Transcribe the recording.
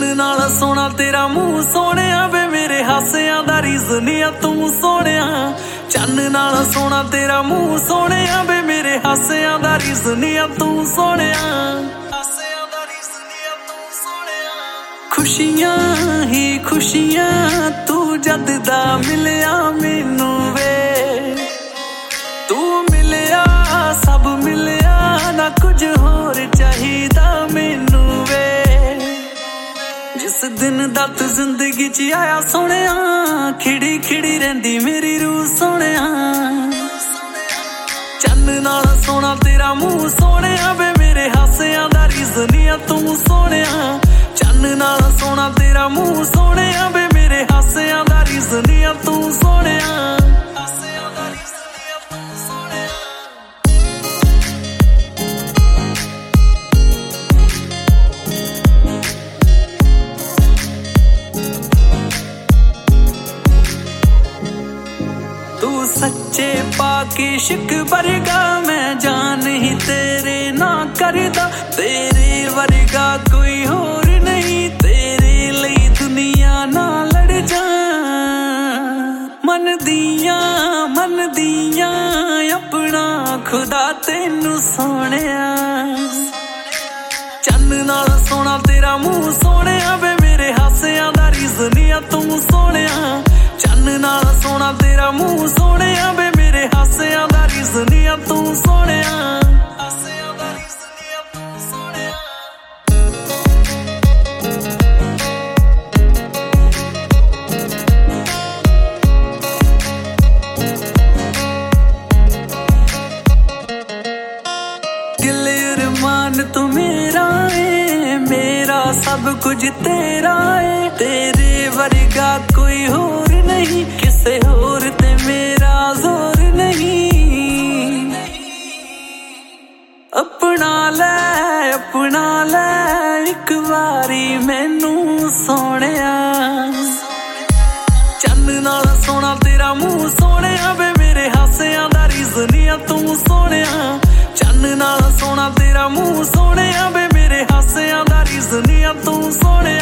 नाल सोना तेरा मुंह सोहणिया वे मेरे हासियां दा रीज़न आ तू सोहणिया चन्न नाल सोना तेरा मुंह सोहणिया वे मेरे हासियां दा रीज़न आ तू सोहणिया खुशियां ही खुशियां तू जद दा मिलिया मैनू वे तू मिलिया सब मिलिया ना कुछ होर चाहिदा मैनू वे जिस दिन दा तू जिंदगी च आया सोहणिया खिड़ी खिड़ी रहिंदी मेरी रूह सोहणिया चन्न नाल सोना तेरा मुंह सोहणिया वे मेरे हासियां दा रीज़न आ तू सोहणिया चन्न नाल सोना तेरा मुंह सोहणिया वे मेरे हासियां दा रीज़न आ तू सोहणिया तू सच्चे पाके इश्क वर्गा मैं जान ही तेरे ना करदा तेरे वर्गा कोई होर नहीं तेरे लिए दुनिया ना लड़ जा मन दियां अपना खुदा तेनू सोहणिया चन्न नाल सोना तेरा मुंह सोहणिया वे मेरे हासियां दा रीज़न आ तू सोहणिया चन्न नाल सोना तेरा मुंह सोहणिया वे मेरे हासियां दा रीज़न आ तू सोहणिया दिल अरमान तू मेरा है मेरा सब कुछ तेरा है तेरे वर्गा कोई होर नहीं किसे होर ते मेरा जोर नहीं अपना ले एक बारी मैनू सोहणिया चन्न नाल सोना तेरा मुंह सोहणिया वे मेरे हासियां दा रीज़न आ तू सोहणिया चन्न नाल सोना तेरा मुंह सोहणिया वे मेरे हासियां दा रीज़न आ तू सोहणिया